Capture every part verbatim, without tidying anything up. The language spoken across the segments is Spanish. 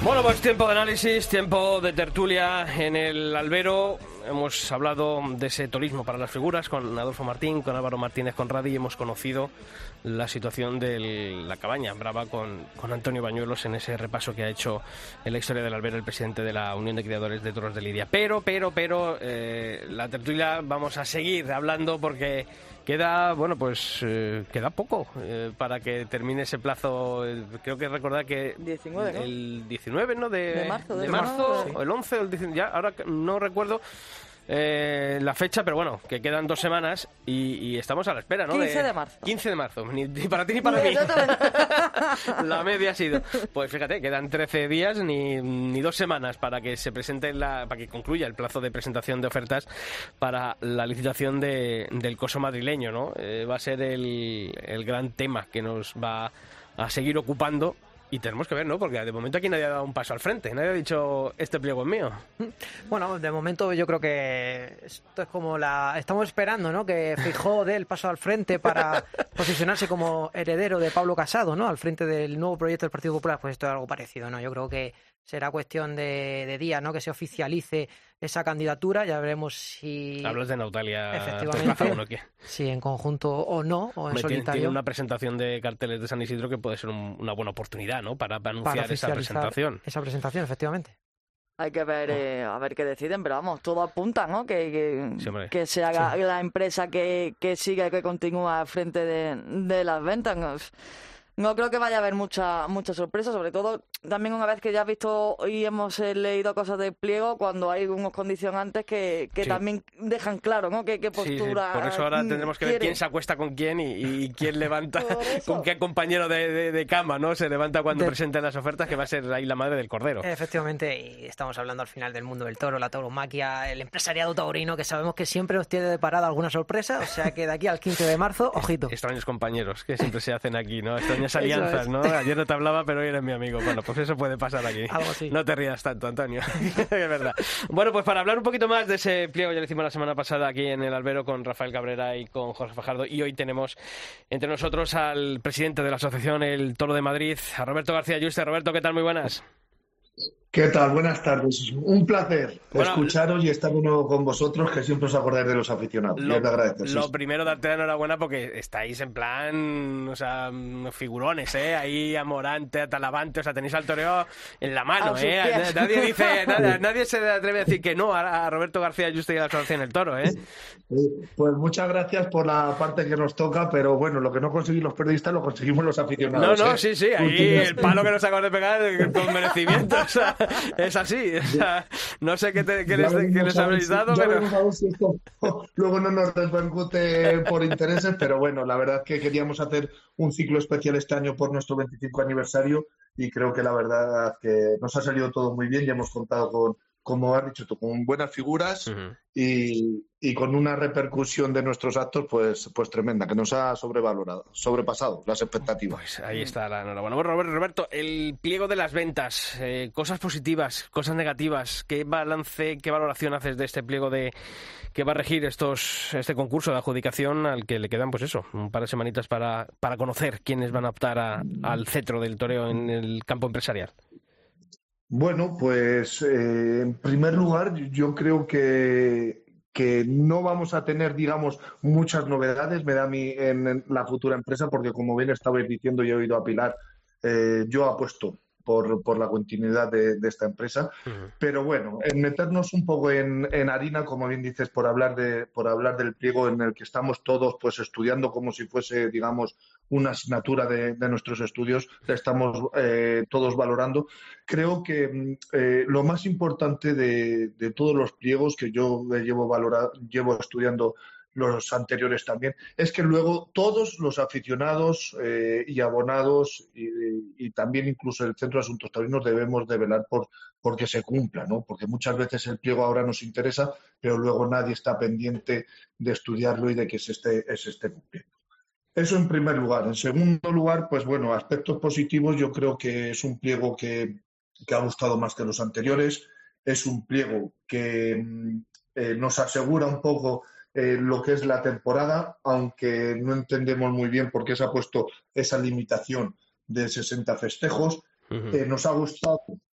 Bueno, pues tiempo de análisis, tiempo de tertulia en el albero. Hemos hablado de ese turismo para las figuras con Adolfo Martín, con Álvaro Martínez Conradi, y hemos conocido la situación de la cabaña brava con, con Antonio Bañuelos en ese repaso que ha hecho en la historia del albero el presidente de la Unión de Criadores de Toros de Lidia. Pero, pero, pero, eh, la tertulia vamos a seguir hablando porque queda, bueno, pues eh, queda poco eh, para que termine ese plazo. Eh, creo que recordar que diecinueve, ¿no? el diecinueve, ¿no? De, de marzo, de, de marzo, marzo, sí. o el once o el diecinueve, ya ahora no recuerdo eh, la fecha, pero bueno, que quedan dos semanas y, y estamos a la espera, ¿no? quince de marzo. quince de marzo, ni, ni para ti ni para mí. La media ha sido. Pues fíjate, quedan trece días, ni, ni dos semanas para que se presente la, para que concluya el plazo de presentación de ofertas para la licitación de, del coso madrileño, ¿no? Eh, va a ser el, el gran tema que nos va a seguir ocupando. Y tenemos que ver, ¿no? Porque de momento aquí nadie ha dado un paso al frente. Nadie ha dicho, este pliego es mío. Bueno, de momento yo creo que esto es como la... Estamos esperando, ¿no? Que Feijóo dé el paso al frente para posicionarse como heredero de Pablo Casado, ¿no? Al frente del nuevo proyecto del Partido Popular. Pues esto es algo parecido, ¿no? Yo creo que será cuestión de, de días, ¿no? Que se oficialice esa candidatura. Ya veremos si... Hablas de Nautalia. Efectivamente. ¿O qué? Si en conjunto o no, o en Me solitario. Tiene una presentación de carteles de San Isidro que puede ser un, una buena oportunidad, ¿no? Para, para anunciar para esa presentación. Esa presentación, efectivamente. Hay que ver eh, a ver qué deciden, pero vamos, todo apunta, ¿no? Que, que, Sí, que se haga Sí. la empresa que, que siga y que continúa al frente de, de las ventas. No, no creo que vaya a haber mucha mucha sorpresa, sobre todo también una vez que ya has visto y hemos eh, leído cosas del pliego, cuando hay unos condicionantes que, que Sí. también dejan claro, ¿no? Qué, qué postura. Sí, sí. Por eso ahora mm, tendremos que ver quiere. quién se acuesta con quién y, y quién levanta, Por eso. con qué compañero de, de, de cama, ¿no? Se levanta cuando De- presenten las ofertas, que va a ser ahí la madre del cordero. Efectivamente, y estamos hablando al final del mundo del toro, la tauromaquia, el empresariado taurino, que sabemos que siempre nos tiene de parada alguna sorpresa, o sea que de aquí al quince de marzo, ojito. Extraños compañeros que siempre se hacen aquí, ¿no? Extrañas Eso alianzas, es. ¿no? Ayer no te hablaba, pero hoy eres mi amigo. Bueno, pues eso puede pasar aquí. Algo así. No te rías tanto, Antonio. Es verdad. Bueno, pues para hablar un poquito más de ese pliego, ya lo hicimos la semana pasada aquí en el albero con Rafael Cabrera y con Jorge Fajardo, y hoy tenemos entre nosotros al presidente de la asociación El Toro de Madrid, a Roberto García Yuste. Roberto, ¿qué tal? Muy buenas. ¿Qué tal? Buenas tardes. Un placer Bueno, escucharos y estar uno con vosotros, que siempre os acordáis de los aficionados. Lo, y os lo agradezco. lo Sí. primero, darte la enhorabuena porque estáis en plan, o sea, figurones, ¿eh? Ahí a Morante, a Talavante, o sea, tenéis al toreo en la mano, A sus ¿eh? pies. Nadie dice, nadie, nadie se atreve a decir que no a, a Roberto García Yuste y a la asociación El Toro, ¿eh? Pues muchas gracias por la parte que nos toca, pero bueno, lo que no conseguimos los periodistas lo conseguimos los No, aficionados. no, ¿eh? sí, sí, ahí Últimos- el palo que nos acabas de pegar con merecimiento, o sea, es así, o sea, no sé qué, te, qué Ya les, veremos qué les a ver habréis si- dado, ya pero... veremos a ver si esto luego no nos repercute por intereses, pero bueno, la verdad que queríamos hacer un ciclo especial este año por nuestro veinticinco aniversario y creo que la verdad que nos ha salido todo muy bien y hemos contado con, como has dicho tú, con buenas figuras Ujú. y, y con una repercusión de nuestros actos pues, pues tremenda, que nos ha sobrevalorado, sobrepasado las expectativas. Pues ahí está la enhorabuena. Bueno, Roberto, Roberto, el pliego de las ventas, eh, cosas positivas, cosas negativas, ¿qué balance, qué valoración haces de este pliego de que va a regir estos este concurso de adjudicación al que le quedan, pues eso, un par de semanitas para, para conocer quiénes van a optar a- al cetro del toreo en el campo empresarial? Bueno, pues eh, en primer lugar, yo creo que, que no vamos a tener, digamos, muchas novedades, me da a mí, en, en la futura empresa, porque como bien estabais diciendo y he oído a Pilar, eh, yo apuesto por, por la continuidad de, de esta empresa. Ujú. Pero bueno, en meternos un poco en, en harina, como bien dices, por hablar de, por hablar del pliego en el que estamos todos pues estudiando como si fuese, digamos, una asignatura de, de nuestros estudios, la estamos eh, todos valorando. Creo que eh, lo más importante de, de todos los pliegos que yo llevo valorado, llevo estudiando los anteriores también, es que luego todos los aficionados eh, y abonados y, y también incluso el Centro de Asuntos Taurinos debemos de velar por porque se cumpla, ¿no? Porque muchas veces el pliego ahora nos interesa, pero luego nadie está pendiente de estudiarlo y de que se esté, se esté cumpliendo. Eso en primer lugar. En segundo lugar, pues bueno, aspectos positivos, yo creo que es un pliego que, que ha gustado más que los anteriores, es un pliego que eh, nos asegura un poco eh, lo que es la temporada, aunque no entendemos muy bien por qué se ha puesto esa limitación de sesenta festejos. Ujú. Eh, nos ha gustado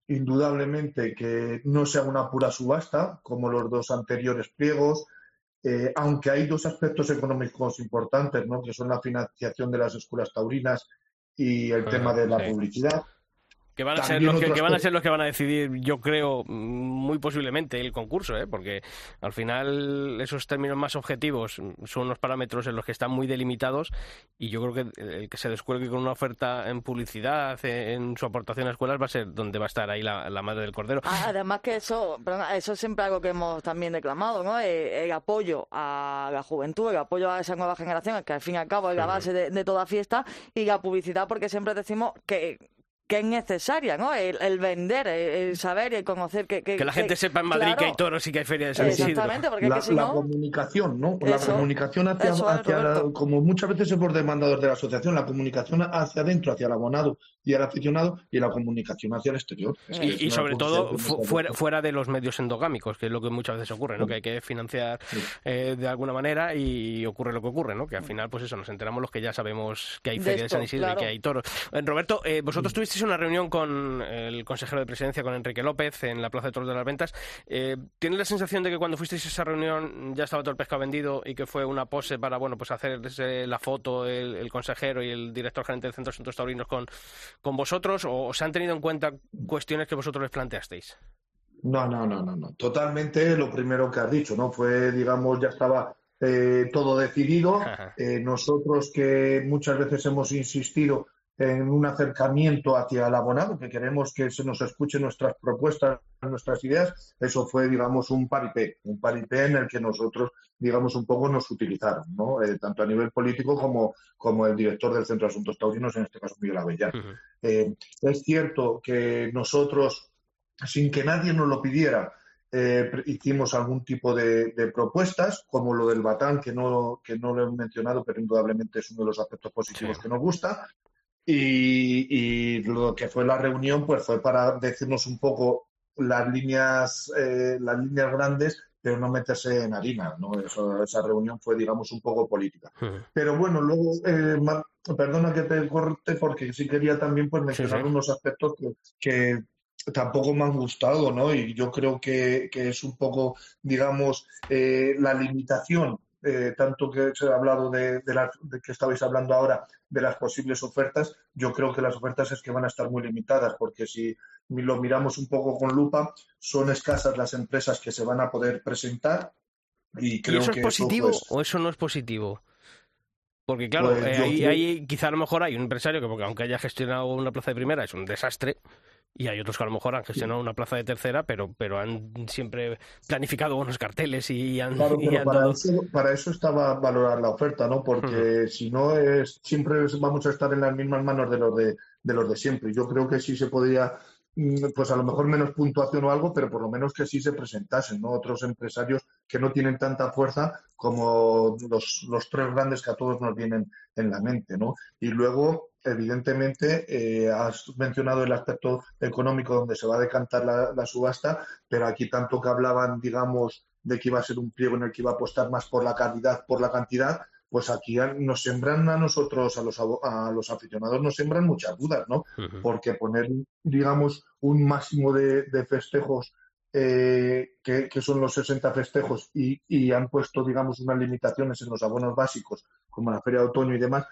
indudablemente que no sea una pura subasta, como los dos anteriores pliegos, eh, aunque hay dos aspectos económicos importantes, ¿no? Que son la financiación de las escuelas taurinas y el uh, tema de la sí. publicidad. Que van, a ser los que, que van a ser los que van a decidir, yo creo, muy posiblemente el concurso, ¿eh? Porque al final esos términos más objetivos son unos parámetros en los que están muy delimitados y yo creo que el que se descuelgue con una oferta en publicidad, en su aportación a escuelas, va a ser donde va a estar ahí la, la madre del cordero. Además que eso, perdón, eso es siempre algo que hemos también declamado, ¿no? El, el apoyo a la juventud, el apoyo a esa nueva generación, que al fin y al cabo es la base de, de toda fiesta, y la publicidad, porque siempre decimos que que es necesaria, ¿no? El, el vender, el, el saber y el conocer que... Que, que la gente que, sepa en Madrid claro, que hay toros y que hay feria de San Isidro. Exactamente, porque la, es que si la no... comunicación, ¿no? La eso, comunicación hacia, eso es, hacia la, como muchas veces hemos demandado de la asociación, la comunicación hacia adentro, hacia el abonado y el aficionado, y la comunicación hacia el exterior. Es y, y sobre todo fu fuera, fuera de los medios endogámicos, que es lo que muchas veces ocurre, ¿no? Sí. Que hay que financiar sí. eh, de alguna manera y ocurre lo que ocurre, ¿no? Que al final, pues eso, nos enteramos los que ya sabemos que hay feria de, esto, de San Isidro claro. y que hay toros. Eh, Roberto, eh, vosotros sí. tuvisteis una reunión con el consejero de presidencia, con Enrique López, en la Plaza de Toros de las Ventas. Eh, ¿Tienes la sensación de que cuando fuisteis a esa reunión ya estaba todo el pescado vendido y que fue una pose para, bueno, pues hacerse la foto el, el consejero y el director gerente del Centro de Asuntos Taurinos con, con vosotros, o se han tenido en cuenta cuestiones que vosotros les planteasteis? No, no, no, no, no. Totalmente lo primero que has dicho, ¿no? Fue, digamos, ya estaba eh, todo decidido. Eh, nosotros que muchas veces hemos insistido en un acercamiento hacia el abonado, que queremos que se nos escuchen nuestras propuestas, nuestras ideas, eso fue, digamos, un paripé, un paripé en el que nosotros, digamos, un poco nos utilizaron, ¿no? Eh, tanto a nivel político como, como el director del Centro de Asuntos Taurinos, en este caso Miguel Avellán. Uh-huh. eh, es cierto que nosotros, sin que nadie nos lo pidiera, eh, hicimos algún tipo de, de propuestas, como lo del batán, que no, que no lo he mencionado, pero indudablemente es uno de los aspectos positivos sí. que nos gusta. Y, y lo que fue la reunión pues fue para decirnos un poco las líneas eh, las líneas grandes, pero no meterse en harina, ¿no? Eso, esa reunión fue, digamos, un poco política. Uh-huh. Pero bueno, luego, eh, ma, perdona que te corte, porque sí quería también pues mencionar sí, sí. unos aspectos que, que tampoco me han gustado, ¿no? Y yo creo que, que es un poco, digamos, eh, la limitación. Eh, tanto que se ha hablado de, de, la, de que estabais hablando ahora de las posibles ofertas, yo creo que las ofertas es que van a estar muy limitadas, porque si lo miramos un poco con lupa, son escasas las empresas que se van a poder presentar. ¿Y, creo ¿Y eso que es positivo eso, pues, o eso no es positivo? Porque claro, pues, eh, ahí, creo... ahí quizá a lo mejor hay un empresario que, porque aunque haya gestionado una plaza de primera, es un desastre. Y hay otros que a lo mejor han gestionado sí. una plaza de tercera, pero pero han siempre planificado buenos carteles y han... Claro, y pero han para, todo... eso, para eso estaba valorar la oferta, ¿no? Porque uh-huh. si no, es siempre vamos a estar en las mismas manos de los de, de los de siempre. Yo creo que sí se podría, pues a lo mejor menos puntuación o algo, pero por lo menos que sí se presentasen, ¿no? Otros empresarios que no tienen tanta fuerza como los, los tres grandes que a todos nos vienen en la mente, ¿no? Y luego, evidentemente, eh, has mencionado el aspecto económico donde se va a decantar la, la subasta, pero aquí tanto que hablaban, digamos, de que iba a ser un pliego en el que iba a apostar más por la calidad, por la cantidad, pues aquí nos sembran a nosotros, a los, a los aficionados, nos sembran muchas dudas, ¿no? Uh-huh. Porque poner, digamos, un máximo de, de festejos, eh, que, que son los sesenta festejos, y, y han puesto, digamos, unas limitaciones en los abonos básicos, como la Feria de Otoño y demás,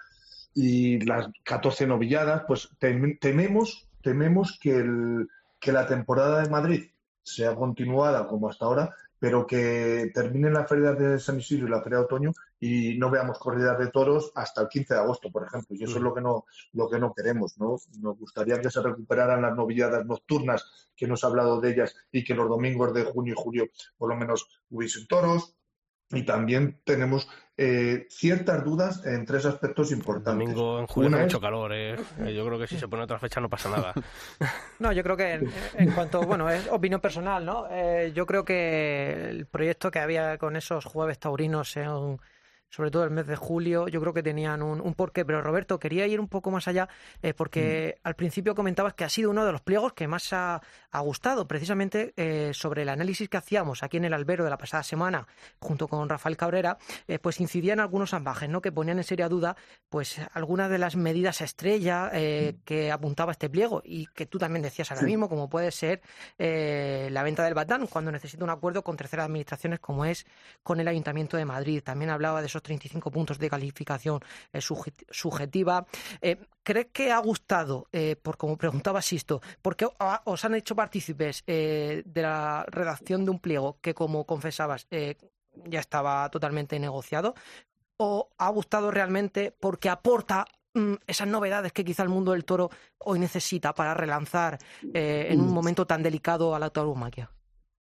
y las catorce novilladas, pues tememos, tememos que, el, que la temporada de Madrid sea continuada como hasta ahora, pero que terminen la Feria de San Isidro y la Feria de Otoño y no veamos corridas de toros hasta el quince de agosto, por ejemplo. Y eso es lo que no lo que no queremos, ¿no? Nos gustaría que se recuperaran las novilladas nocturnas, que nos ha hablado de ellas, y que los domingos de junio y julio por lo menos hubiesen toros. Y también tenemos eh, ciertas dudas en tres aspectos importantes. El domingo en julio hace mucho calor, ¿eh? Yo creo que si se pone otra fecha no pasa nada. No, yo creo que en, en cuanto, bueno, es opinión personal, ¿no? Eh, yo creo que el proyecto que había con esos jueves taurinos en, sobre todo el mes de julio, yo creo que tenían un, un porqué. Pero Roberto, quería ir un poco más allá, eh, porque mm. al principio comentabas que ha sido uno de los pliegos que más ha, ha gustado, precisamente eh, sobre el análisis que hacíamos aquí en el albero de la pasada semana, junto con Rafael Cabrera, eh, pues incidían algunos ambajes, ¿no?, que ponían en seria duda pues algunas de las medidas estrella eh, mm. que apuntaba este pliego, y que tú también decías ahora sí. mismo, como puede ser eh, la venta del Batán, cuando necesita un acuerdo con terceras administraciones, como es con el Ayuntamiento de Madrid. También hablaba de esos treinta y cinco puntos de calificación eh, subjetiva. Eh, ¿Crees que ha gustado, eh, por como preguntaba Sisto, porque os han hecho partícipes eh, de la redacción de un pliego que, como confesabas, eh, ya estaba totalmente negociado? ¿O ha gustado realmente porque aporta mm, esas novedades que quizá el mundo del toro hoy necesita para relanzar eh, en un momento tan delicado a la tauromaquia?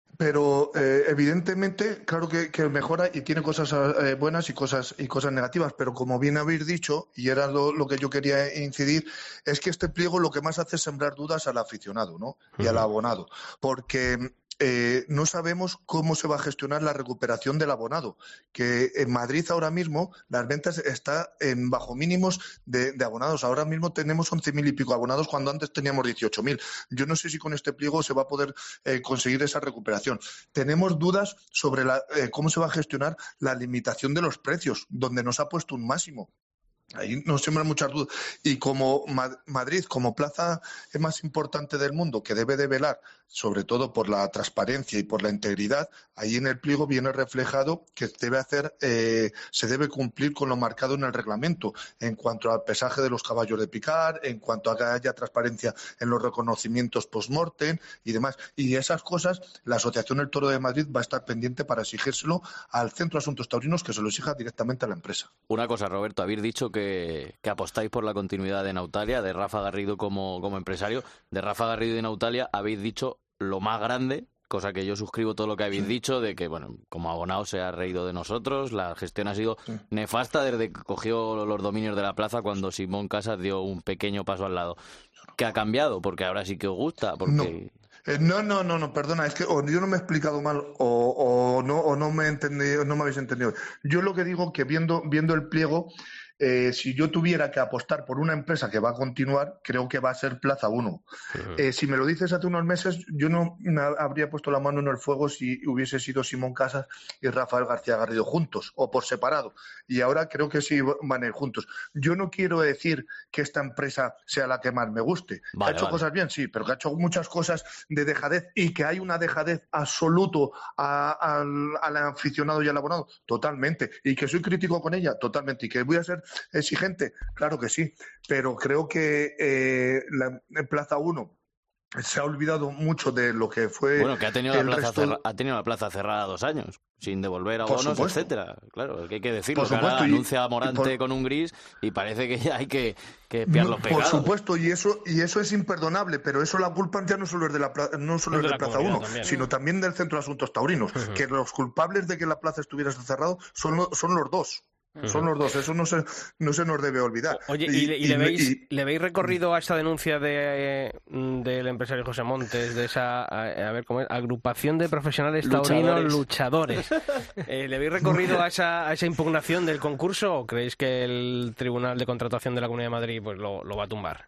Pero eh, evidentemente, claro que, que mejora y tiene cosas eh, buenas y cosas y cosas negativas, pero como bien habéis dicho, y era lo, lo que yo quería incidir, es que este pliego lo que más hace es sembrar dudas al aficionado, ¿no? Y al abonado, porque eh, no sabemos cómo se va a gestionar la recuperación del abonado, que en Madrid ahora mismo las ventas están en bajo mínimos de, de abonados. Ahora mismo tenemos once mil y pico abonados cuando antes teníamos dieciocho mil. Yo no sé si con este pliego se va a poder eh, conseguir esa recuperación. Tenemos dudas sobre la, eh, cómo se va a gestionar la limitación de los precios, donde nos ha puesto un máximo. Ahí nos sembran muchas dudas. Y como Madrid, como plaza más importante del mundo, que debe de velar sobre todo por la transparencia y por la integridad, ahí en el pliego viene reflejado que debe hacer, eh, se debe cumplir con lo marcado en el reglamento en cuanto al pesaje de los caballos de picar, en cuanto a que haya transparencia en los reconocimientos post-mortem y demás. Y esas cosas, la Asociación del Toro de Madrid va a estar pendiente para exigírselo al Centro de Asuntos Taurinos, que se lo exija directamente a la empresa. Una cosa, Roberto, habéis dicho que, que apostáis por la continuidad de Nautalia, de Rafa Garrido como, como empresario. De Rafa Garrido y Nautalia habéis dicho lo más grande, cosa que yo suscribo todo lo que habéis sí. dicho, de que, bueno, como abonado se ha reído de nosotros, la gestión ha sido sí. nefasta desde que cogió los dominios de la plaza cuando Simón Casas dio un pequeño paso al lado. ¿Qué ha cambiado? Porque ahora sí que os gusta, porque... No. Eh, no, no, no, no, perdona, es que o yo no me he explicado mal o, o no o no me he entendido, no me habéis entendido. Yo lo que digo que viendo viendo el pliego, eh, si yo tuviera que apostar por una empresa que va a continuar, creo que va a ser Plaza uno. Uh-huh. Eh, si me lo dices hace unos meses, yo no me habría puesto la mano en el fuego si hubiese sido Simón Casas y Rafael García Garrido juntos o por separado. Y ahora creo que sí van a ir juntos. Yo no quiero decir que esta empresa sea la que más me guste. Vale, ha hecho vale. cosas bien, sí, pero que ha hecho muchas cosas de dejadez y que hay una dejadez absoluto a, a, al aficionado y al abonado, totalmente. Y que soy crítico con ella, totalmente. Y que voy a ser exigente, claro que sí, pero creo que eh, la, en Plaza uno se ha olvidado mucho de lo que fue. Bueno, que ha tenido, la plaza, resto... cerra... ha tenido la plaza cerrada dos años, sin devolver abonos, etcétera. Claro, que hay que decirlo. Que ahora y, anuncia a Morante por... con un gris y parece que ya hay que, que espiar los pegados. Por supuesto, y eso y eso es imperdonable, pero eso la culpa ya no solo es de la no solo es de, de Plaza uno, también, sino también del Centro de Asuntos Taurinos, uh-huh. que los culpables de que la plaza estuviera cerrada son, lo, son los dos. Son los dos, eso no se, no se nos debe olvidar. Oye, ¿y, y, y, le, veis, y, ¿le veis recorrido a esta denuncia de del empresario José Montes, de esa a, a ver cómo es, agrupación de profesionales taurinos luchadores? eh, ¿Le veis recorrido a esa, a esa impugnación del concurso o creéis que el Tribunal de Contratación de la Comunidad de Madrid pues lo, lo va a tumbar?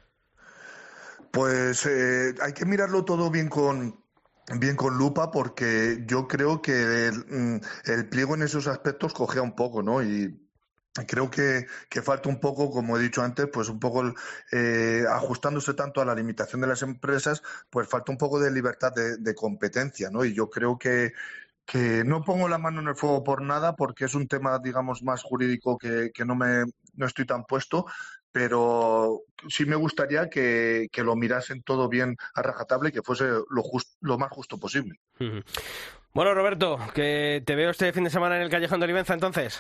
Pues eh, hay que mirarlo todo bien con... Bien con lupa, porque yo creo que el, el pliego en esos aspectos cogea un poco, ¿no? Y creo que, que falta un poco, como he dicho antes, pues un poco eh, ajustándose tanto a la limitación de las empresas, pues falta un poco de libertad de, de competencia, ¿no? Y yo creo que que no pongo la mano en el fuego por nada, porque es un tema, digamos, más jurídico que, que no me no estoy tan puesto, pero sí me gustaría que, que lo mirasen todo bien a rajatabla y que fuese lo, just, lo más justo posible. Uh-huh. Bueno, Roberto, que te veo este fin de semana en el Callejón de Olivenza, entonces.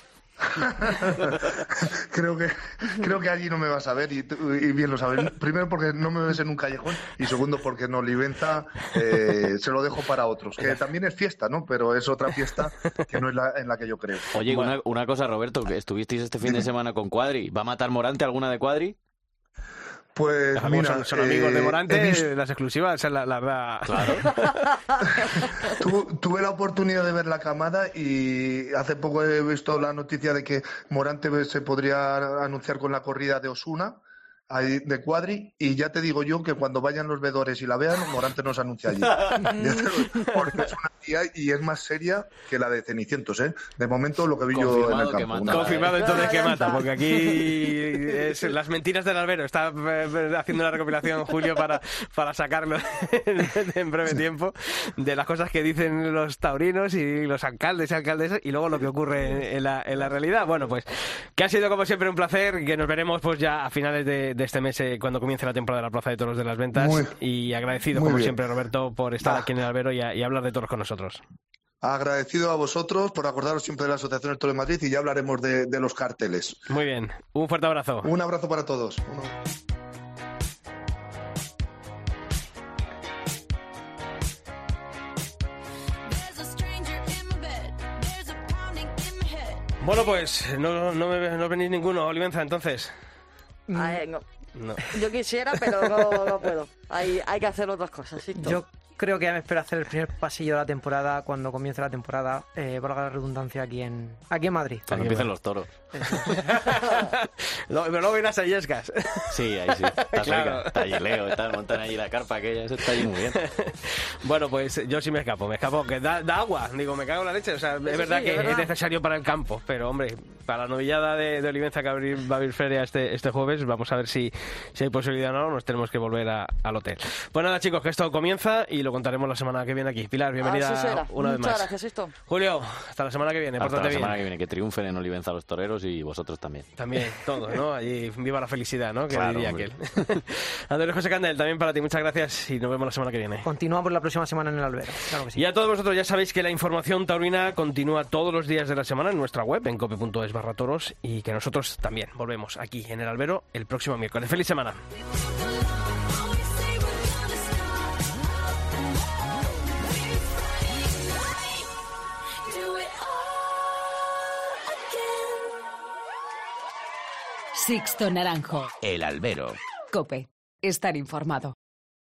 creo que creo que allí no me vas a ver y, y bien lo sabes. Primero porque no me ves en un callejón y segundo porque en Olivenza eh, se lo dejo para otros, que también es fiesta, ¿no? Pero es otra fiesta que no es la en la que yo creo. Oye, una, una cosa, Roberto, que estuvisteis este fin de semana con Cuadri. ¿Va a matar Morante alguna de Cuadri? Pues Los amigos mira, son, son amigos eh, de he Morante, visto- las exclusivas, esa es la, la verdad. Claro. Tu- tuve la oportunidad de ver la camada y hace poco he visto la noticia de que Morante se podría anunciar con la corrida de Osuna, ahí de Cuadri, y ya te digo yo que cuando vayan los vedores y la vean, Morante nos anuncia allí. Ya te lo- Porque es una tía y es más seria que la de Cenicientos, ¿eh? De momento lo que vi yo en Confirmado el que campo. mata. Una- Confirmado entonces que Ya mata, está. porque aquí es las mentiras del albero. Está eh, haciendo una recopilación Julio para, para sacarlo en, en breve tiempo de las cosas que dicen los taurinos y los alcaldes y alcaldesas y luego lo que ocurre en la, en la realidad. Bueno, pues que ha sido como siempre un placer, que nos veremos pues ya a finales de, de este mes eh, cuando comience la temporada de la Plaza de Toros de las Ventas. Muy- y agradecido muy como bien. siempre, Roberto, por estar Ah. aquí en el albero y, a- y hablar de toros con nosotros. Agradecido a vosotros por acordaros siempre de la Asociación del Toro de Madrid y ya hablaremos de, de los carteles. Muy bien, un fuerte abrazo. Un abrazo para todos. Uno. Bueno, pues no, no, me, no venís ninguno, Olivenza, entonces. Ay, no. No. Yo quisiera, pero no, no puedo. Hay, hay que hacer otras cosas. ¿sí? Yo creo que ya me espero hacer el primer pasillo de la temporada cuando comience la temporada, eh, valga la redundancia, aquí en aquí en Madrid. Cuando empiecen los toros. Lo- Pero luego irás a Yescas. Sí, ahí sí. Está Claro. cerca. Está Leo y tal, montan allí la carpa aquella, eso está allí muy bien. Bueno, pues yo sí me escapo, me escapo, que da, da agua, digo, me cago en la leche. O sea, es verdad sí, que es verdad. es necesario para el campo, pero hombre, para la novillada de, de Olivenza que abrir- va a abrir feria este, este jueves, vamos a ver si, si hay posibilidad o no, nos tenemos que volver a- al hotel. Pues nada, chicos, que esto comienza y lo contaremos la semana que viene aquí. Pilar, bienvenida Así será. una vez Muchas más. gracias, Sisto. Julio, hasta la semana que viene, Hasta pórtate la bien. semana que viene, que triunfen en Olivenza los toreros y vosotros también. También, todos, ¿no? Allí, viva la felicidad, ¿no? Que Claro, diría hombre. aquel. Antonio José Candel, también para ti, muchas gracias y nos vemos la semana que viene. Continuamos la próxima semana en el albero. Claro que sí. Y a todos vosotros ya sabéis que la información taurina continúa todos los días de la semana en nuestra web, en cope punto es barra toros, y que nosotros también volvemos aquí en el albero el próximo miércoles. ¡Feliz semana! Sixto Naranjo. El albero. Cope. Estar informado.